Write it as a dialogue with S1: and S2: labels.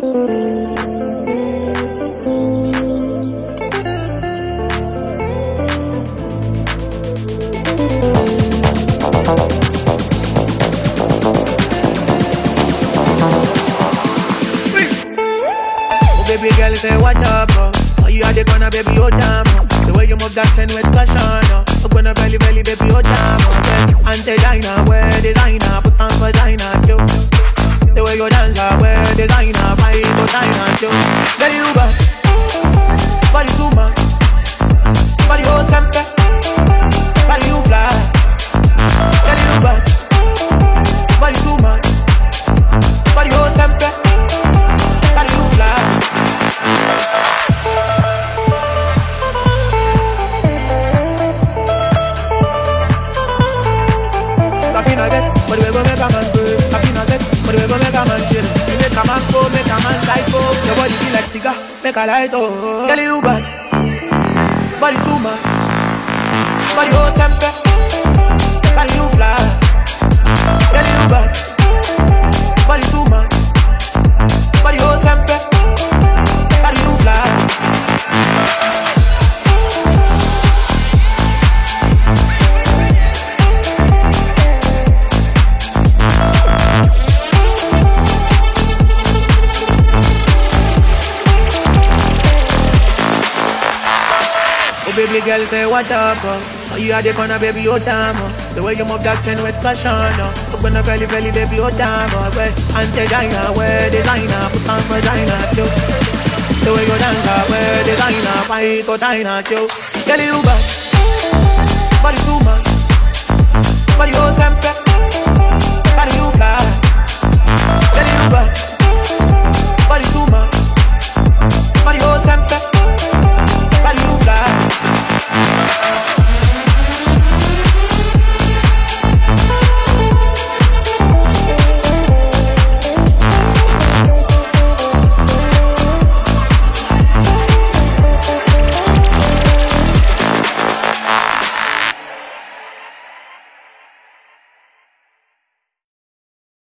S1: Baby girl, say what up, so you are the corner, baby, oh damn. The way you move that 10 with caution, I'm gonna belly, baby, oh damn. Anti-designer, wear designer, put on vagina, too. The way you dance, wear designer, buy designer, too. Girl, you got body too much, body oh sempe, body you fly. Girl, you got body too much, body oh sempe, body you fly. Safina get, but we go make a man pray. Safina get, but we go make a man chill. You make a man go, make a man psycho. Your body feel like cigar, make a light oh. Girl you bad, body too much, body oh sempe, body you fly. Girl you bad, body too much, body oh sempe, body you fly. Oh baby girl, say what up, so you are the corner, baby, oh damn. The way you move that 10 with caution, I'm gonna belly, baby, oh damn. Anti-designer, wear designer, put on vagina, too. The way you dance, wear designer, fight to China, too. Girl, you bad, body too much, body oh sempe, body you fly. Girl, you bad,